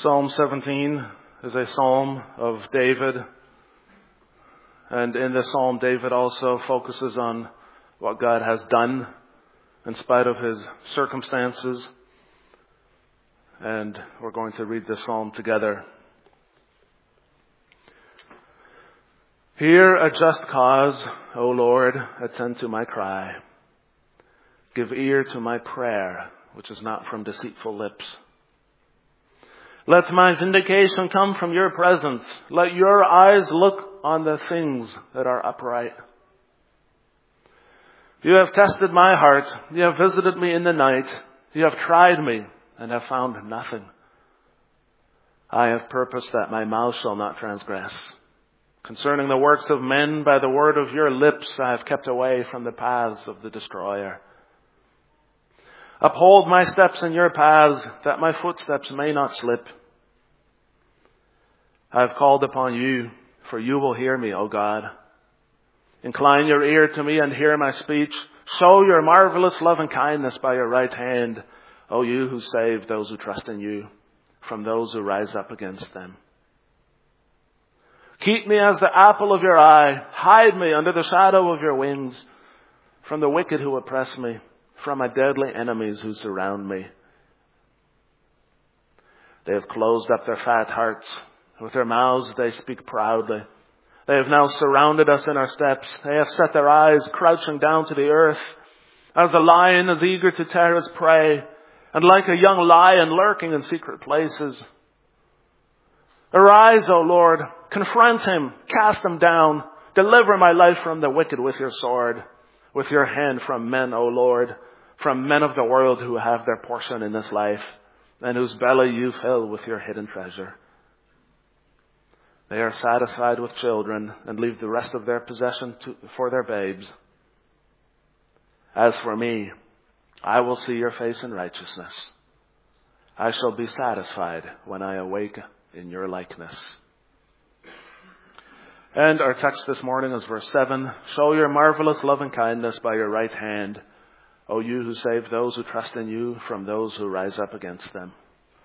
Psalm 17 is a psalm of David. And in this psalm, David also focuses on what God has done in spite of his circumstances. And we're going to read this psalm together. Hear a just cause, O Lord, attend to my cry. Give ear to my prayer, which is not from deceitful lips. Let my vindication come from your presence. Let your eyes look on the things that are upright. You have tested my heart. You have visited me in the night. You have tried me and have found nothing. I have purposed that my mouth shall not transgress. Concerning the works of men, by the word of your lips, I have kept away from the paths of the destroyer. Uphold my steps in your paths, that my footsteps may not slip. I have called upon you, for you will hear me, O God. Incline your ear to me and hear my speech. Show your marvelous love and kindness by your right hand, O you who save those who trust in you, from those who rise up against them. Keep me as the apple of your eye. Hide me under the shadow of your wings, from the wicked who oppress me, from my deadly enemies who surround me. They have closed up their fat hearts. With their mouths they speak proudly. They have now surrounded us in our steps. They have set their eyes crouching down to the earth, as the lion is eager to tear his prey, and like a young lion lurking in secret places. Arise, O Lord, confront him, cast him down. Deliver my life from the wicked with your sword, with your hand from men, O Lord, from men of the world who have their portion in this life, and whose belly you fill with your hidden treasure. They are satisfied with children and leave the rest of their possession for their babes. As for me, I will see your face in righteousness. I shall be satisfied when I awake in your likeness. And our text this morning is verse 7. Show your marvelous love and kindness by your right hand, O you who save those who trust in you from those who rise up against them.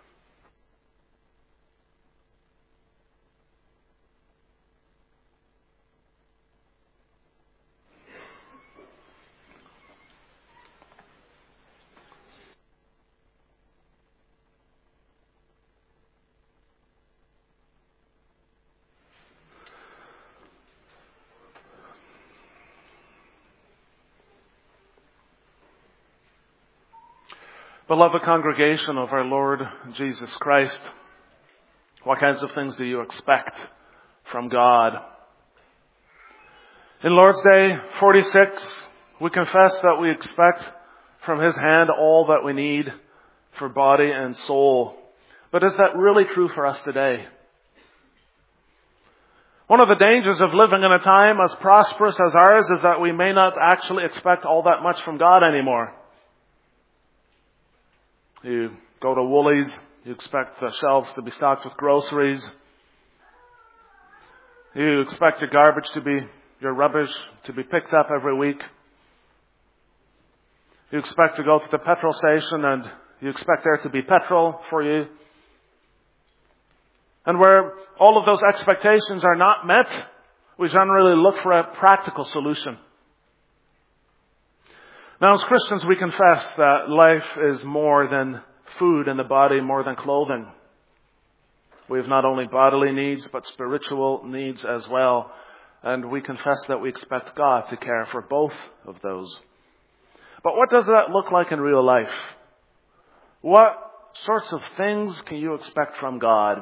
Beloved congregation of our Lord Jesus Christ, what kinds of things do you expect from God? In Lord's Day 46, we confess that we expect from His hand all that we need for body and soul. But is that really true for us today? One of the dangers of living in a time as prosperous as ours is that we may not actually expect all that much from God anymore. You go to Woolies, you expect the shelves to be stocked with groceries. You expect your rubbish to be picked up every week. You expect to go to the petrol station and you expect there to be petrol for you. And where all of those expectations are not met, we generally look for a practical solution. Now, as Christians, we confess that life is more than food in the body, more than clothing. We have not only bodily needs, but spiritual needs as well. And we confess that we expect God to care for both of those. But what does that look like in real life? What sorts of things can you expect from God?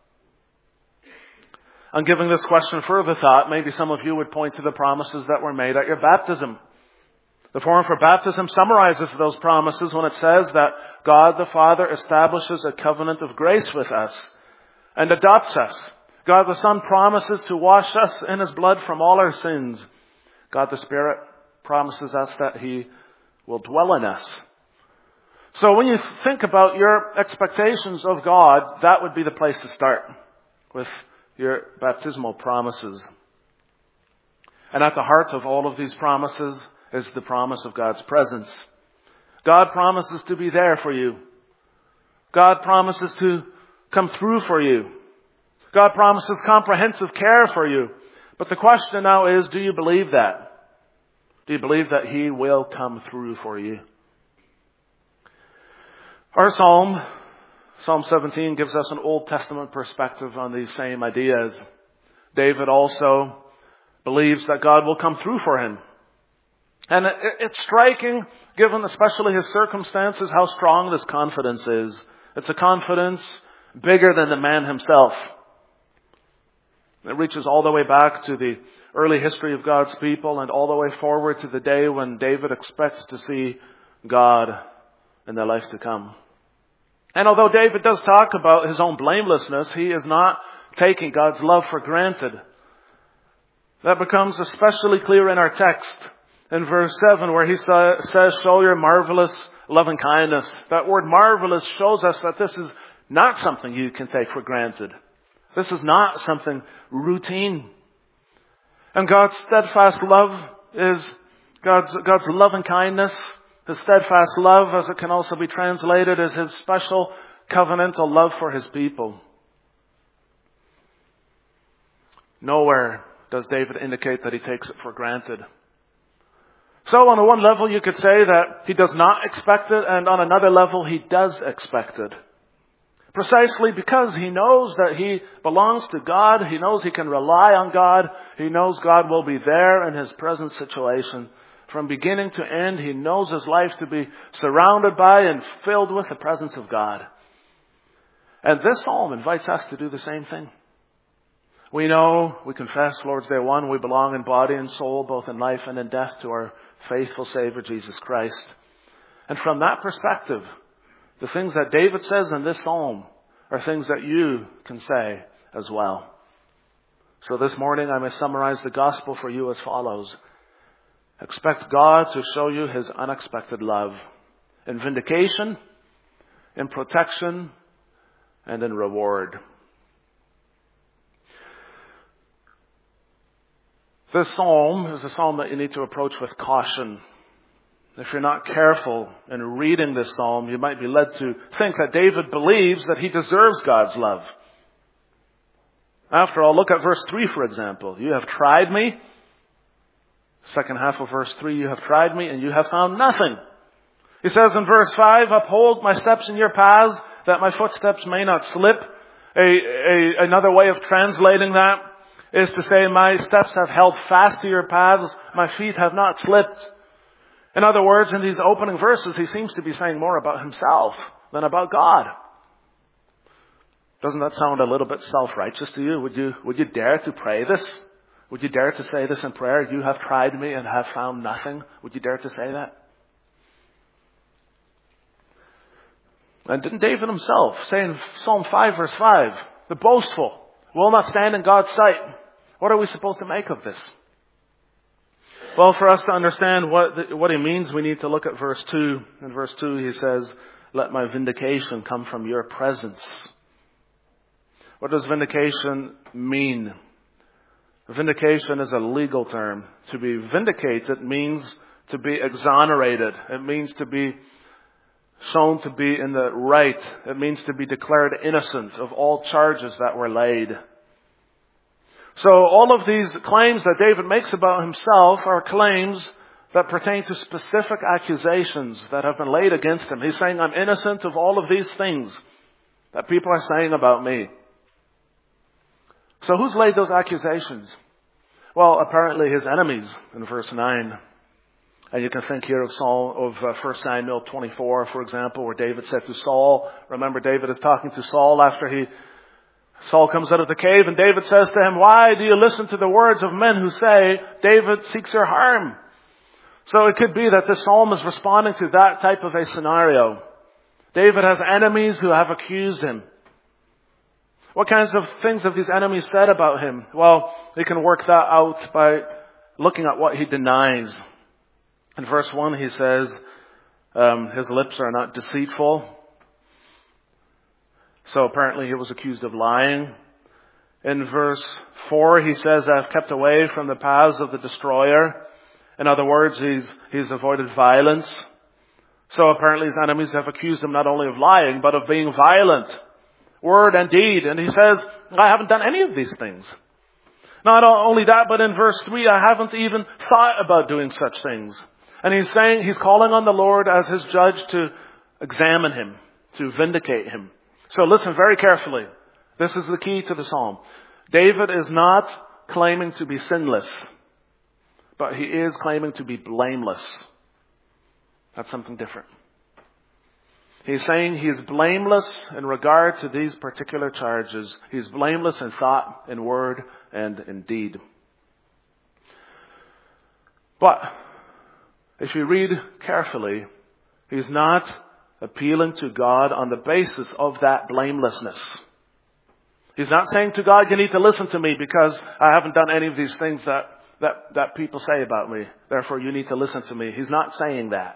And giving this question further thought, maybe some of you would point to the promises that were made at your baptism. The form for baptism summarizes those promises when it says that God the Father establishes a covenant of grace with us and adopts us. God the Son promises to wash us in His blood from all our sins. God the Spirit promises us that He will dwell in us. So when you think about your expectations of God, that would be the place to start, with your baptismal promises. And at the heart of all of these promises is the promise of God's presence. God promises to be there for you. God promises to come through for you. God promises comprehensive care for you. But the question now is, do you believe that? Do you believe that He will come through for you? Our Psalm 17, gives us an Old Testament perspective on these same ideas. David also believes that God will come through for him. And it's striking, given especially his circumstances, how strong this confidence is. It's a confidence bigger than the man himself. It reaches all the way back to the early history of God's people and all the way forward to the day when David expects to see God in the life to come. And although David does talk about his own blamelessness, he is not taking God's love for granted. That becomes especially clear in our text in verse 7 where he says, show your marvelous loving kindness. That word marvelous shows us that this is not something you can take for granted. This is not something routine. And God's steadfast love is God's loving kindness. His steadfast love, as it can also be translated, is His special covenantal love for His people. Nowhere does David indicate that he takes it for granted. So on one level you could say that he does not expect it, and on another level he does expect it. Precisely because he knows that he belongs to God, he knows he can rely on God, he knows God will be there in his present situation. From beginning to end, he knows his life to be surrounded by and filled with the presence of God. And this psalm invites us to do the same thing. We know, we confess, Lord's Day 1, we belong in body and soul, both in life and in death, to our faithful Savior, Jesus Christ. And from that perspective, the things that David says in this psalm are things that you can say as well. So this morning I may summarize the gospel for you as follows. Expect God to show you His unexpected love in vindication, in protection, and in reward. This psalm is a psalm that you need to approach with caution. If you're not careful in reading this psalm, you might be led to think that David believes that he deserves God's love. After all, look at verse 3, for example. You have tried me. Second half of verse 3, you have tried me and you have found nothing. He says in verse 5, uphold my steps in your paths that my footsteps may not slip. Another way of translating that is to say, my steps have held fast to your paths, my feet have not slipped. In other words, in these opening verses, he seems to be saying more about himself than about God. Doesn't that sound a little bit self-righteous to you? Would you dare to pray this? Would you dare to say this in prayer? You have tried me and have found nothing. Would you dare to say that? And didn't David himself say in Psalm 5 verse 5, the boastful will not stand in God's sight? What are we supposed to make of this? Well, for us to understand what he means, we need to look at verse 2. In verse 2 he says, let my vindication come from your presence. What does vindication mean? Vindication is a legal term. To be vindicated means to be exonerated. It means to be shown to be in the right. It means to be declared innocent of all charges that were laid. So all of these claims that David makes about himself are claims that pertain to specific accusations that have been laid against him. He's saying, I'm innocent of all of these things that people are saying about me. So who's laid those accusations? Well, apparently his enemies in verse 9. And you can think here of 1 Samuel 24, for example, where David said to Saul, remember David is talking to Saul after Saul comes out of the cave, and David says to him, why do you listen to the words of men who say, David seeks your harm? So it could be that this psalm is responding to that type of a scenario. David has enemies who have accused him. What kinds of things have these enemies said about him? Well, you can work that out by looking at what he denies. In verse 1 he says, his lips are not deceitful. So apparently he was accused of lying. In verse 4 he says, I've kept away from the paths of the destroyer. In other words, he's avoided violence. So apparently his enemies have accused him not only of lying, but of being violent. word and deed. And he says, I haven't done any of these things. Not only that, but in verse 3, I haven't even thought about doing such things. And he's calling on the Lord as his judge to examine him, to vindicate him. So listen very carefully. This is the key to the psalm. David is not claiming to be sinless, but he is claiming to be blameless. That's something different. He's saying he is blameless in regard to these particular charges. He's blameless in thought, in word, and in deed. But if you read carefully, he's not appealing to God on the basis of that blamelessness. He's not saying to God, you need to listen to me because I haven't done any of these things that people say about me. Therefore, you need to listen to me. He's not saying that.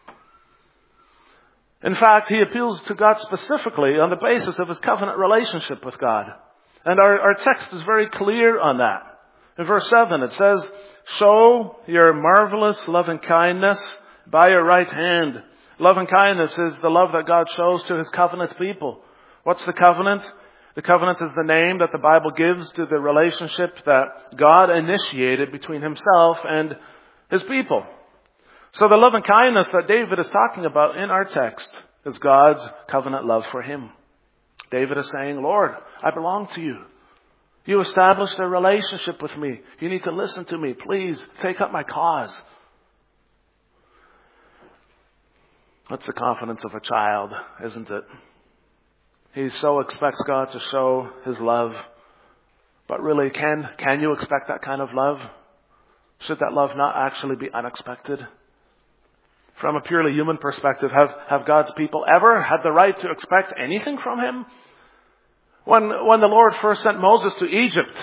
In fact, he appeals to God specifically on the basis of his covenant relationship with God. And our text is very clear on that. In verse 7, it says, show your marvelous loving kindness by your right hand. Loving kindness is the love that God shows to his covenant people. What's the covenant? The covenant is the name that the Bible gives to the relationship that God initiated between himself and his people. So the loving kindness that David is talking about in our text is God's covenant love for him. David is saying, Lord, I belong to you. You established a relationship with me. You need to listen to me. Please take up my cause. That's the confidence of a child, isn't it? He so expects God to show his love. But really, can you expect that kind of love? Should that love not actually be unexpected? From a purely human perspective, have God's people ever had the right to expect anything from him? When the Lord first sent Moses to Egypt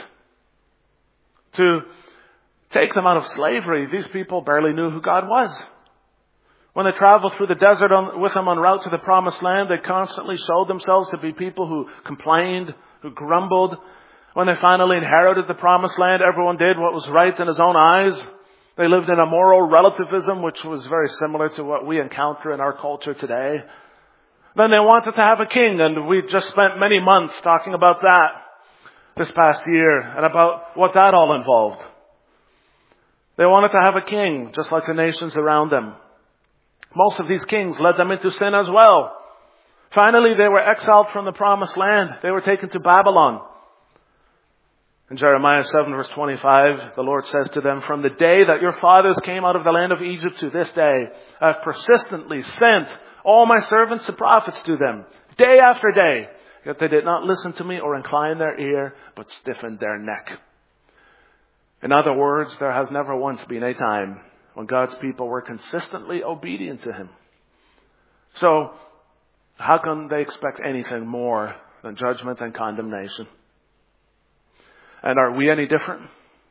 to take them out of slavery, these people barely knew who God was. When they traveled through the desert with him en route to the promised land, they constantly showed themselves to be people who complained, who grumbled. When they finally inherited the promised land, everyone did what was right in his own eyes. They lived in a moral relativism, which was very similar to what we encounter in our culture today. Then they wanted to have a king, and we just spent many months talking about that this past year and about what that all involved. They wanted to have a king, just like the nations around them. Most of these kings led them into sin as well. Finally, they were exiled from the promised land. They were taken to Babylon. In Jeremiah 7 verse 25, the Lord says to them, from the day that your fathers came out of the land of Egypt to this day, I have persistently sent all my servants and prophets to them, day after day. Yet they did not listen to me or incline their ear, but stiffened their neck. In other words, there has never once been a time when God's people were consistently obedient to him. So, how can they expect anything more than judgment and condemnation? And are we any different?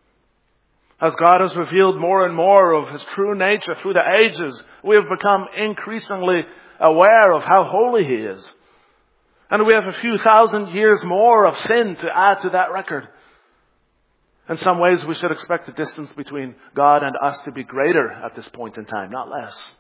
As God has revealed more and more of his true nature through the ages, we have become increasingly aware of how holy he is. And we have a few thousand years more of sin to add to that record. In some ways, we should expect the distance between God and us to be greater at this point in time, not less.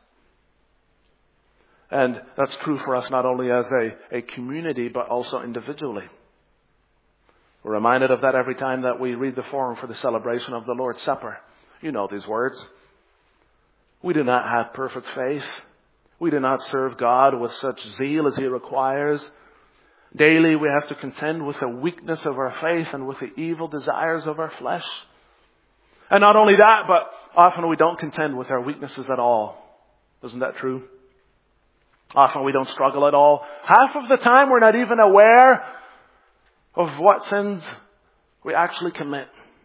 And that's true for us not only as a community, but also individually. We're reminded of that every time that we read the form for the celebration of the Lord's Supper. You know these words. We do not have perfect faith. We do not serve God with such zeal as he requires. Daily we have to contend with the weakness of our faith and with the evil desires of our flesh. And not only that, but often we don't contend with our weaknesses at all. Isn't that true? Often we don't struggle at all. Half of the time we're not even aware of what sins we actually commit.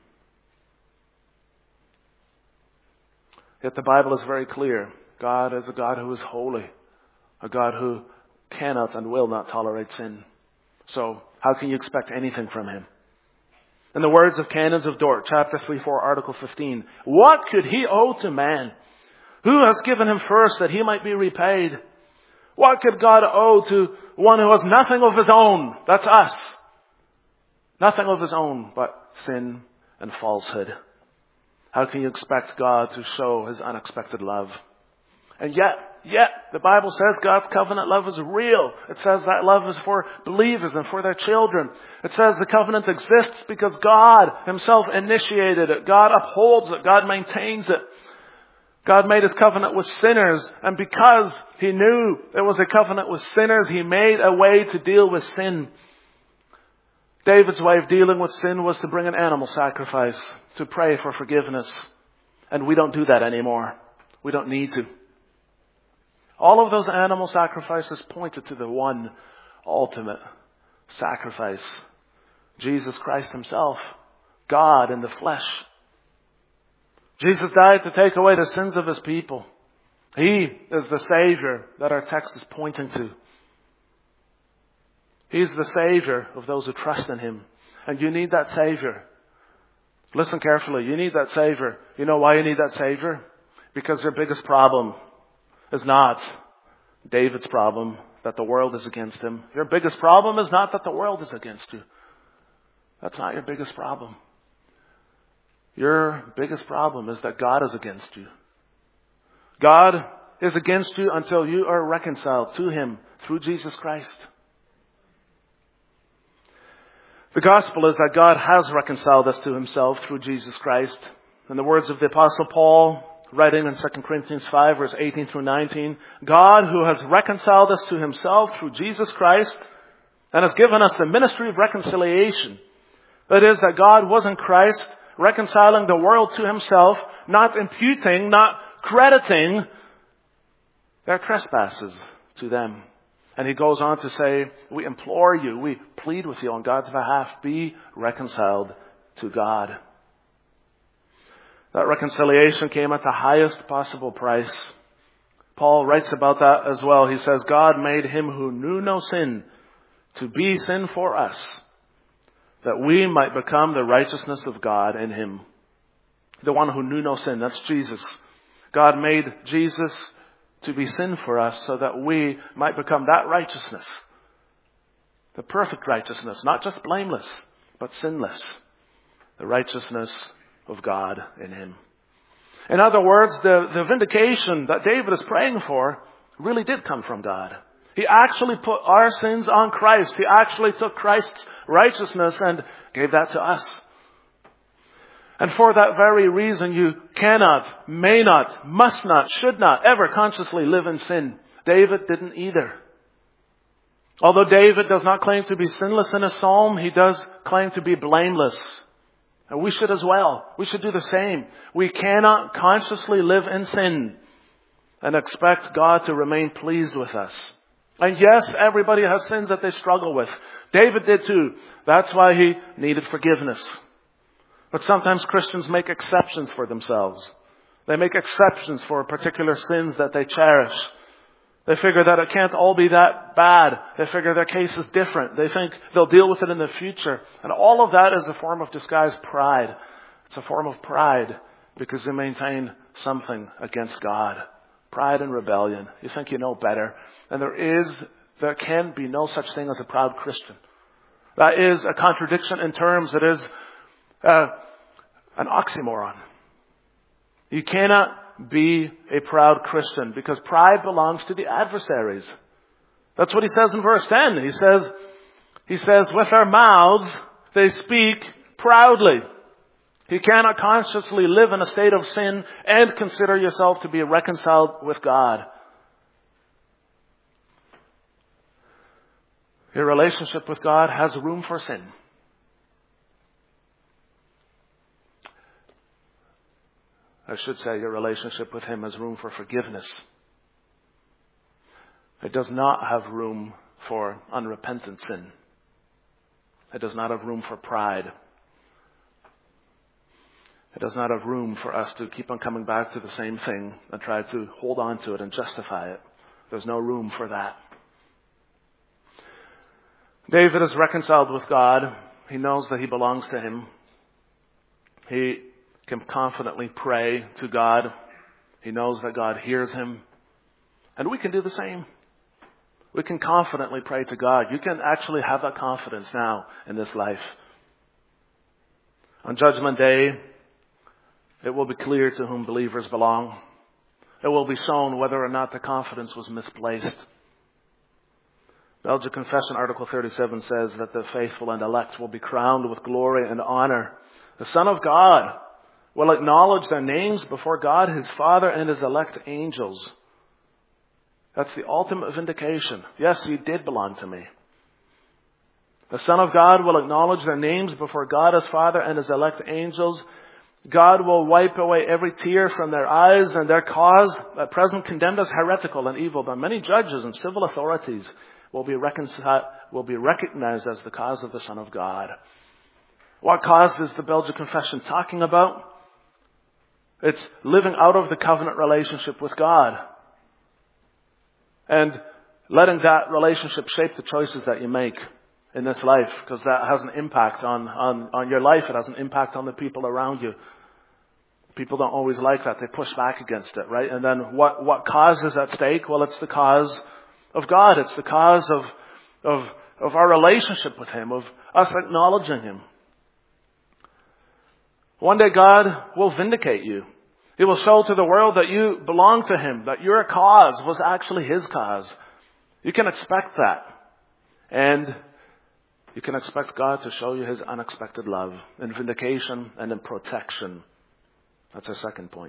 Yet the Bible is very clear. God is a God who is holy. A God who cannot and will not tolerate sin. So, how can you expect anything from him? In the words of Canons of Dort, chapter 3-4, article 15, what could he owe to man? Who has given him first that he might be repaid? What could God owe to one who has nothing of his own? That's us. Nothing of his own but sin and falsehood. How can you expect God to show his unexpected love? And yet Yet, the Bible says God's covenant love is real. It says that love is for believers and for their children. It says the covenant exists because God Himself initiated it. God upholds it. God maintains it. God made His covenant with sinners, and because He knew it was a covenant with sinners, He made a way to deal with sin. David's way of dealing with sin was to bring an animal sacrifice, to pray for forgiveness. And we don't do that anymore. We don't need to. All of those animal sacrifices pointed to the one ultimate sacrifice. Jesus Christ Himself, God in the flesh. Jesus died to take away the sins of His people. He is the Savior that our text is pointing to. He's the Savior of those who trust in Him. And you need that Savior. Listen carefully. You need that Savior. You know why you need that Savior? Because your biggest problem is not David's problem, that the world is against him. Your biggest problem is not that the world is against you. That's not your biggest problem. Your biggest problem is that God is against you. God is against you until you are reconciled to Him through Jesus Christ. The gospel is that God has reconciled us to Himself through Jesus Christ. In the words of the Apostle Paul, writing in 2 Corinthians 5, verse 18 through 19, God who has reconciled us to Himself through Jesus Christ and has given us the ministry of reconciliation. That is, that God was in Christ reconciling the world to Himself, not imputing, not crediting their trespasses to them. And he goes on to say, we implore you, we plead with you on God's behalf, be reconciled to God. That reconciliation came at the highest possible price. Paul writes about that as well. He says, God made Him who knew no sin to be sin for us, that we might become the righteousness of God in Him. The one who knew no sin, that's Jesus. God made Jesus to be sin for us so that we might become that righteousness. The perfect righteousness, not just blameless, but sinless. The righteousness of God in Him. In other words, the vindication that David is praying for really did come from God. He actually put our sins on Christ. He actually took Christ's righteousness and gave that to us. And for that very reason, you cannot, may not, must not, should not ever consciously live in sin. David didn't either. Although David does not claim to be sinless in his psalm, he does claim to be blameless. And we should as well. We should do the same. We cannot consciously live in sin and expect God to remain pleased with us. And yes, everybody has sins that they struggle with. David did too. That's why he needed forgiveness. But sometimes Christians make exceptions for themselves. They make exceptions for particular sins that they cherish. They figure that it can't all be that bad. They figure their case is different. They think they'll deal with it in the future. And all of that is a form of disguised pride. It's a form of pride because they maintain something against God. Pride and rebellion. You think you know better. And there can be no such thing as a proud Christian. That is a contradiction in terms. It is an oxymoron. You cannot be a proud Christian because pride belongs to the adversaries. That's what he says in verse 10. He says, with their mouths they speak proudly. You cannot consciously live in a state of sin and consider yourself to be reconciled with God. Your relationship with God has room for sin. I should say your relationship with Him has room for forgiveness. It does not have room for unrepentant sin. It does not have room for pride. It does not have room for us to keep on coming back to the same thing and try to hold on to it and justify it. There's no room for that. David is reconciled with God. He knows that he belongs to Him. He can confidently pray to God. He knows that God hears him. And we can do the same. We can confidently pray to God. You can actually have that confidence now in this life. On Judgment Day, it will be clear to whom believers belong. it will be shown whether or not the confidence was misplaced. Belgic Confession, Article 37 says that the faithful and elect will be crowned with glory and honor. The Son of God will acknowledge their names before God, His Father, and His elect angels. That's the ultimate vindication. Yes, you did belong to me. The Son of God will acknowledge their names before God, His Father, and His elect angels. God will wipe away every tear from their eyes, and their cause, at present condemned as heretical and evil by many judges and civil authorities, will be recognized as the cause of the Son of God. What cause is the Belgic Confession talking about? It's living out of the covenant relationship with God. And letting that relationship shape the choices that you make in this life. Because that has an impact on your life. It has an impact on the people around you. People don't always like that. They push back against it, right? And then what cause is at stake? Well, it's the cause of God. It's the cause of our relationship with Him, of us acknowledging Him. One day God will vindicate you. He will show to the world that you belong to Him, that your cause was actually His cause. You can expect that. And you can expect God to show you His unexpected love in vindication and in protection. That's our second point.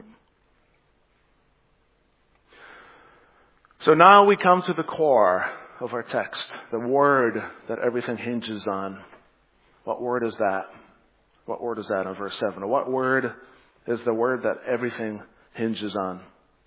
So now we come to the core of our text, the word that everything hinges on. What word is that? What word is that in verse 7? What word is the word that everything hinges on?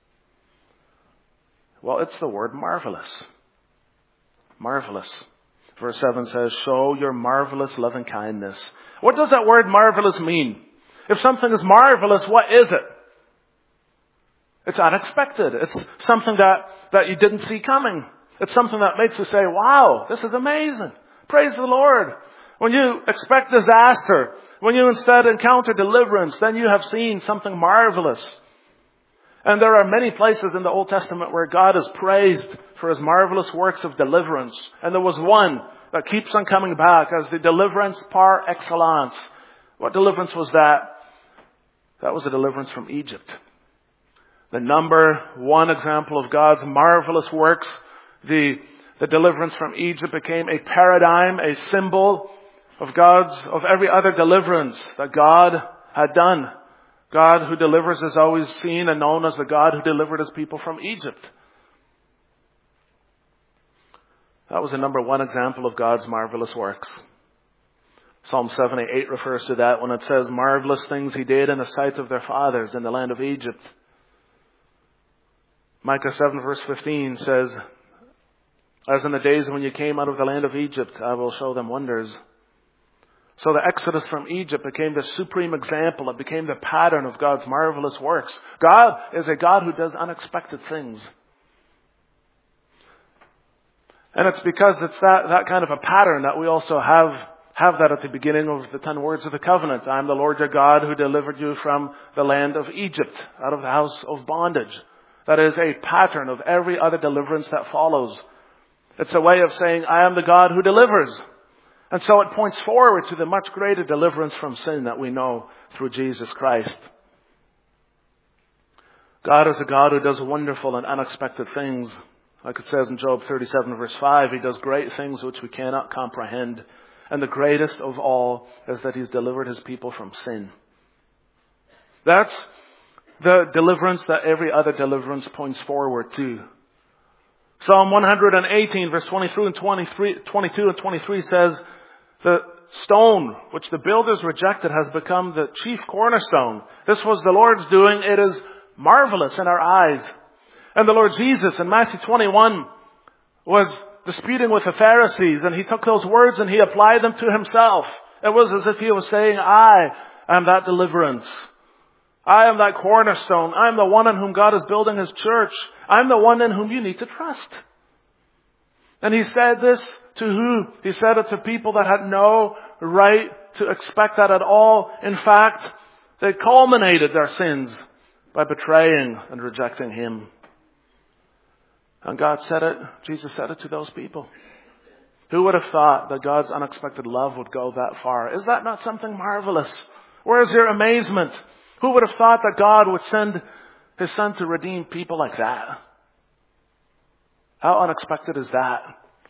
Well, it's the word marvelous. Marvelous. Verse 7 says, show your marvelous loving kindness. What does that word marvelous mean? If something is marvelous, what is it? It's unexpected. It's something that you didn't see coming. It's something that makes you say, wow, this is amazing. Praise the Lord. When you expect disaster, when you instead encounter deliverance, then you have seen something marvelous. And there are many places in the Old Testament where God is praised for His marvelous works of deliverance. And there was one that keeps on coming back as the deliverance par excellence. What deliverance was that? That was a deliverance from Egypt. The number one example of God's marvelous works, the deliverance from Egypt became a paradigm, a symbol of every other deliverance that God had done. God who delivers is always seen and known as the God who delivered His people from Egypt. That was the number one example of God's marvelous works. Psalm 78 refers to that when it says, marvelous things He did in the sight of their fathers in the land of Egypt. Micah 7 verse 15 says, as in the days when you came out of the land of Egypt, I will show them wonders. So the exodus from Egypt became the supreme example. It became the pattern of God's marvelous works. God is a God who does unexpected things. And it's because it's that kind of a pattern that we also have that at the beginning of the 10 words of the covenant. I am the Lord your God who delivered you from the land of Egypt, out of the house of bondage. That is a pattern of every other deliverance that follows. It's a way of saying, I am the God who delivers. And so it points forward to the much greater deliverance from sin that we know through Jesus Christ. God is a God who does wonderful and unexpected things. Like it says in Job 37 verse 5, He does great things which we cannot comprehend. And the greatest of all is that He's delivered His people from sin. That's the deliverance that every other deliverance points forward to. Psalm 118 verse 22 and 23 says, the stone which the builders rejected has become the chief cornerstone. This was the Lord's doing. It is marvelous in our eyes. And the Lord Jesus in Matthew 21 was disputing with the Pharisees, and He took those words and He applied them to Himself. It was as if He was saying, I am that deliverance. I am that cornerstone. I am the one in whom God is building His church. I am the one in whom you need to trust. And He said this to who? He said it to people that had no right to expect that at all. In fact, they culminated their sins by betraying and rejecting Him. And God said it, Jesus said it to those people. Who would have thought that God's unexpected love would go that far? Is that not something marvelous? Where is your amazement? Who would have thought that God would send His Son to redeem people like that. How unexpected is that?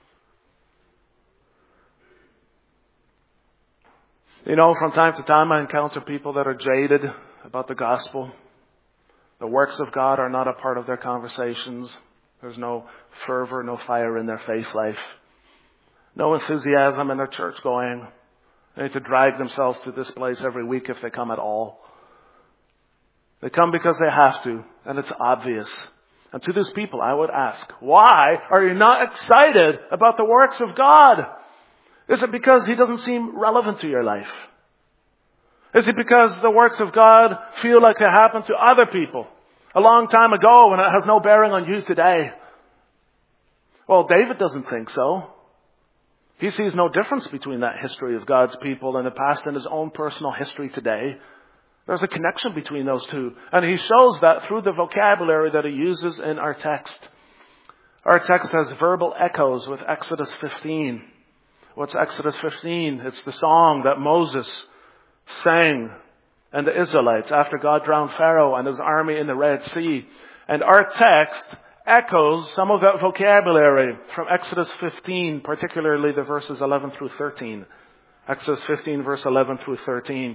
You know, from time to time I encounter people that are jaded about the gospel. The works of God are not a part of their conversations. There's no fervor, no fire in their faith life. No enthusiasm in their church going. They need to drag themselves to this place every week if they come at all. They come because they have to, and it's obvious. And to these people I would ask, why are you not excited about the works of God? Is it because He doesn't seem relevant to your life? Is it because the works of God feel like they happened to other people a long time ago and it has no bearing on you today? Well, David doesn't think so. He sees no difference between that history of God's people in the past and his own personal history today. There's a connection between those two. And he shows that through the vocabulary that he uses in our text. Our text has verbal echoes with Exodus 15. What's Exodus 15? It's the song that Moses sang and the Israelites after God drowned Pharaoh and his army in the Red Sea. And our text echoes some of that vocabulary from Exodus 15, particularly the verses 11 through 13. Exodus 15, verse 11 through 13.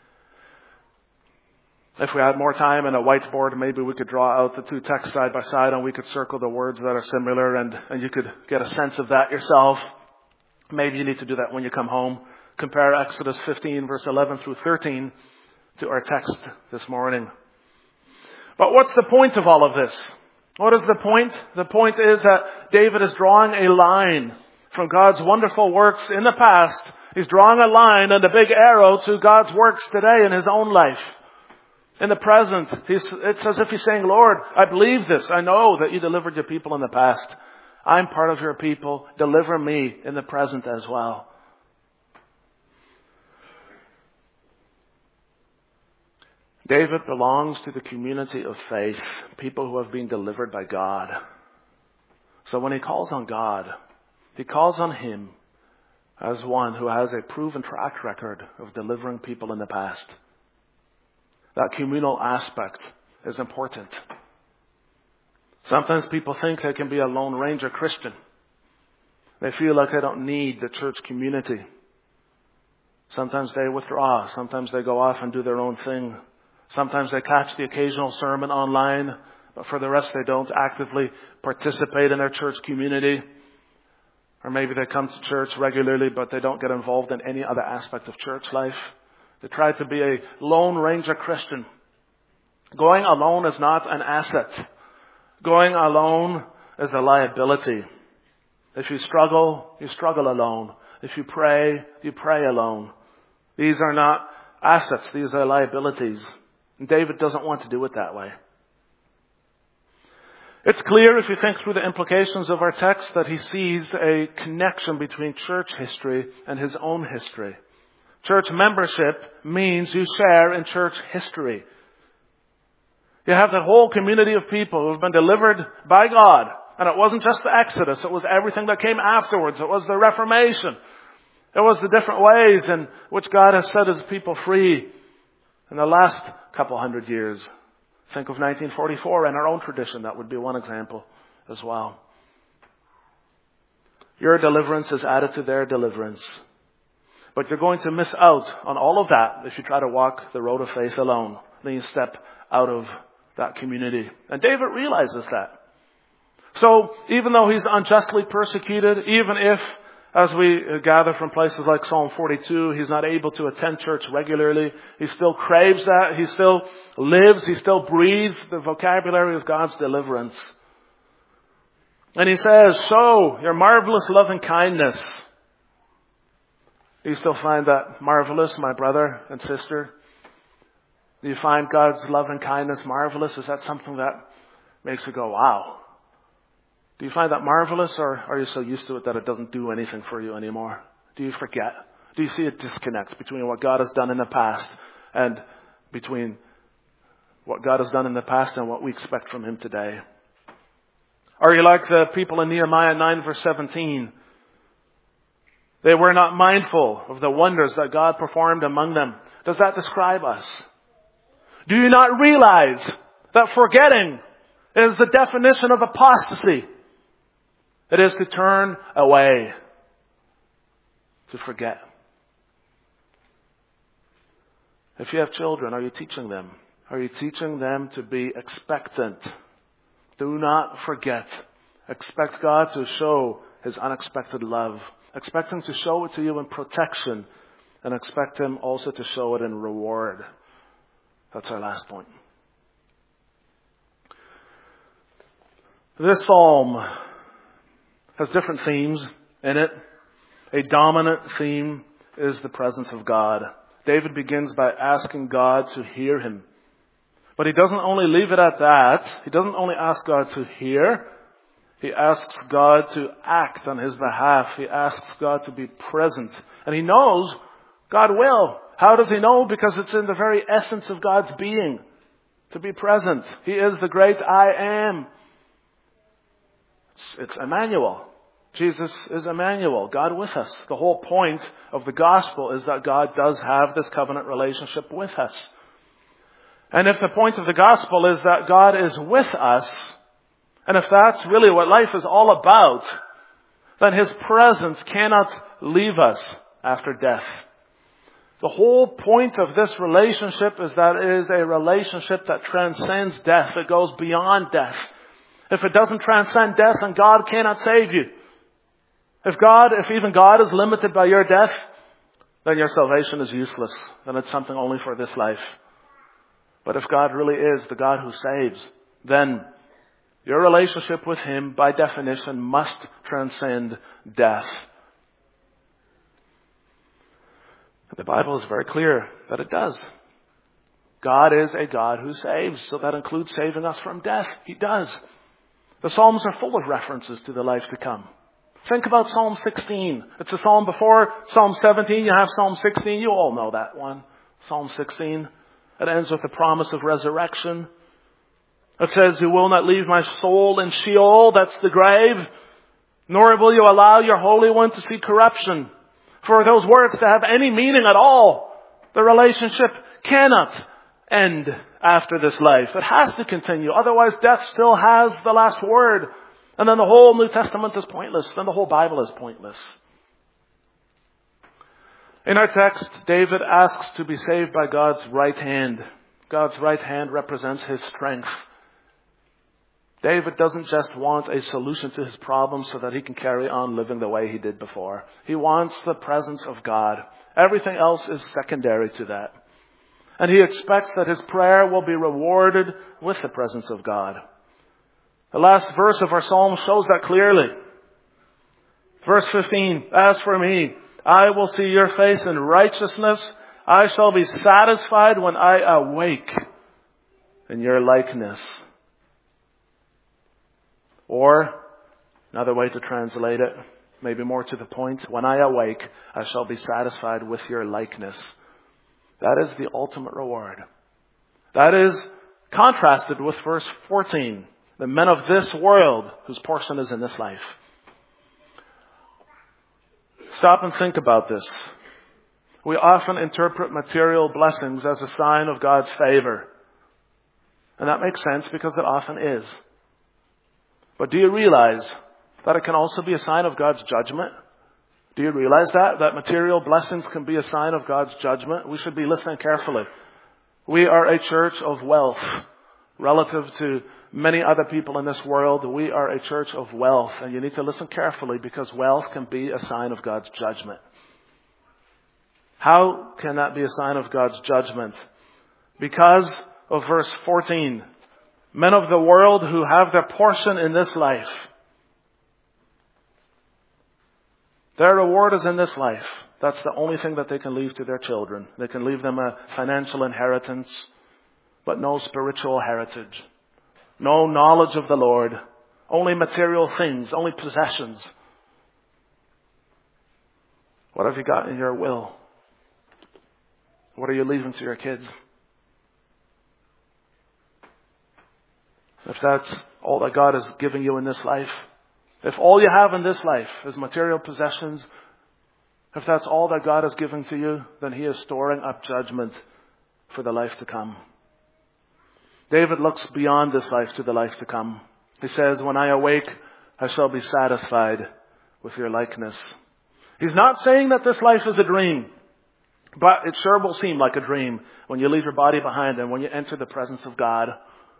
If we had more time and a whiteboard, maybe we could draw out the two texts side by side and we could circle the words that are similar and you could get a sense of that yourself. Maybe you need to do that when you come home. Compare Exodus 15, verse 11 through 13 to our text this morning. But what's the point of all of this? What is the point? The point is that David is drawing a line from God's wonderful works in the past. He's drawing a line and a big arrow to God's works today in his own life. In the present, it's as if he's saying, Lord, I believe this. I know that you delivered your people in the past. I'm part of your people. Deliver me in the present as well. David belongs to the community of faith, people who have been delivered by God. So when he calls on God, he calls on Him as one who has a proven track record of delivering people in the past. That communal aspect is important. Sometimes people think they can be a Lone Ranger Christian. They feel like they don't need the church community. Sometimes they withdraw. Sometimes they go off and do their own thing. Sometimes they catch the occasional sermon online, but for the rest they don't actively participate in their church community. Or maybe they come to church regularly, but they don't get involved in any other aspect of church life. They try to be a Lone Ranger Christian. Going alone is not an asset. Going alone is a liability. If you struggle alone. If you pray alone. These are not assets. These are liabilities. And David doesn't want to do it that way. It's clear if you think through the implications of our text that he sees a connection between church history and his own history. Church membership means you share in church history. You have that whole community of people who have been delivered by God. And it wasn't just the Exodus. It was everything that came afterwards. It was the Reformation. It was the different ways in which God has set His people free in the last couple hundred years. Think of 1944 and our own tradition. That would be one example as well. Your deliverance is added to their deliverance. But you're going to miss out on all of that if you try to walk the road of faith alone. Then you step out of that community. And David realizes that. So even though he's unjustly persecuted, even if, as we gather from places like Psalm 42, he's not able to attend church regularly, he still craves that. He still lives, he still breathes the vocabulary of God's deliverance. And he says, show your marvelous loving kindness. Do you still find that marvelous, my brother and sister? Do you find God's love and kindness marvelous? Is that something that makes you go, wow? Do you find that marvelous, or are you so used to it that it doesn't do anything for you anymore? Do you forget? Do you see a disconnect between what God has done in the past and between what God has done in the past and what we expect from Him today? Are you like the people in Nehemiah 9 verse 17? They were not mindful of the wonders that God performed among them. Does that describe us? Do you not realize that forgetting is the definition of apostasy. It is to turn away, to forget. If you have children, are you teaching them? Are you teaching them to be expectant? Do not forget. Expect God to show His unexpected love. Expect Him to show it to you in protection. And expect Him also to show it in reward. That's our last point. This psalm has different themes in it. A dominant theme is the presence of God. David begins by asking God to hear him. But he doesn't only leave it at that. He doesn't only ask God to hear. He asks God to act on his behalf. He asks God to be present. And he knows God will. How does he know? Because it's in the very essence of God's being to be present. He is the great I am. It's Emmanuel. Jesus is Emmanuel, God with us. The whole point of the gospel is that God does have this covenant relationship with us. And if the point of the gospel is that God is with us, and if that's really what life is all about, then His presence cannot leave us after death. The whole point of this relationship is that it is a relationship that transcends death. It goes beyond death. If it doesn't transcend death, then God cannot save you. If even God is limited by your death, then your salvation is useless. And it's something only for this life. But if God really is the God who saves, then your relationship with Him, by definition, must transcend death. The Bible is very clear that it does. God is a God who saves, so that includes saving us from death. He does. The Psalms are full of references to the life to come. Think about Psalm 16. It's a psalm before Psalm 17. You have Psalm 16. You all know that one. Psalm 16. It ends with the promise of resurrection. It says, "You will not leave my soul in Sheol," that's the grave, "nor will you allow your Holy One to see corruption." For those words to have any meaning at all, the relationship cannot end after this life. It has to continue. Otherwise, death still has the last word. And then the whole New Testament is pointless. Then the whole Bible is pointless. In our text, David asks to be saved by God's right hand. God's right hand represents His strength. David doesn't just want a solution to his problem so that he can carry on living the way he did before. He wants the presence of God. Everything else is secondary to that. And he expects that his prayer will be rewarded with the presence of God. The last verse of our psalm shows that clearly. Verse 15, "As for me, I will see your face in righteousness. I shall be satisfied when I awake in your likeness." Or, another way to translate it, maybe more to the point, "When I awake, I shall be satisfied with your likeness." That is the ultimate reward. That is contrasted with verse 14. The men of this world, whose portion is in this life. Stop and think about this. We often interpret material blessings as a sign of God's favor. And that makes sense because it often is. But do you realize that it can also be a sign of God's judgment? Do you realize that material blessings can be a sign of God's judgment? We should be listening carefully. We are a church of wealth. Relative to many other people in this world, we are a church of wealth. And you need to listen carefully because wealth can be a sign of God's judgment. How can that be a sign of God's judgment? Because of verse 14. Men of the world who have their portion in this life. Their reward is in this life. That's the only thing that they can leave to their children. They can leave them a financial inheritance, but no spiritual heritage. No knowledge of the Lord. Only material things, only possessions. What have you got in your will? What are you leaving to your kids? If that's all that God is giving you in this life, if all you have in this life is material possessions, if that's all that God is giving to you, then He is storing up judgment for the life to come. David looks beyond this life to the life to come. He says, when I awake, I shall be satisfied with your likeness. He's not saying that this life is a dream, but it sure will seem like a dream when you leave your body behind and when you enter the presence of God.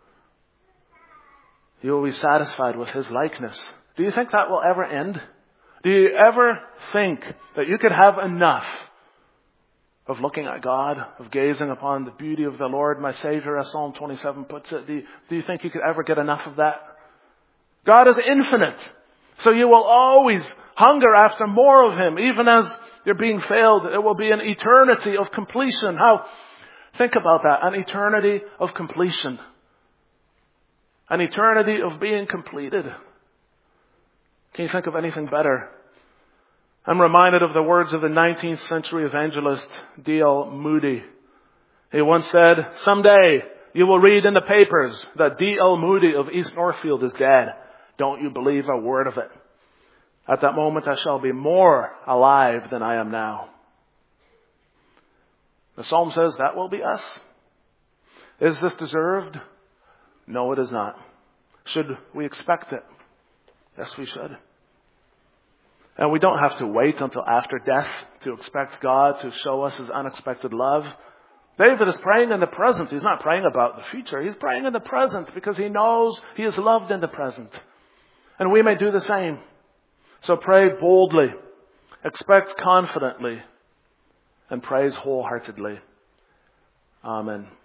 You will be satisfied with His likeness. Do you think that will ever end? Do you ever think that you could have enough of looking at God, of gazing upon the beauty of the Lord, my Savior, as Psalm 27 puts it? Do you think you could ever get enough of that? God is infinite. So you will always hunger after more of Him. Even as you're being failed, it will be an eternity of completion. Think about that. An eternity of completion. An eternity of being completed. Can you think of anything better? I'm reminded of the words of the 19th century evangelist D.L. Moody. He once said, someday you will read in the papers that D.L. Moody of East Northfield is dead. Don't you believe a word of it. At that moment I shall be more alive than I am now. The Psalm says that will be us. Is this deserved? No, it is not. Should we expect it? Yes, we should. And we don't have to wait until after death to expect God to show us His unexpected love. David is praying in the present. He's not praying about the future. He's praying in the present because he knows he is loved in the present. And we may do the same. So pray boldly, expect confidently, and praise wholeheartedly. Amen.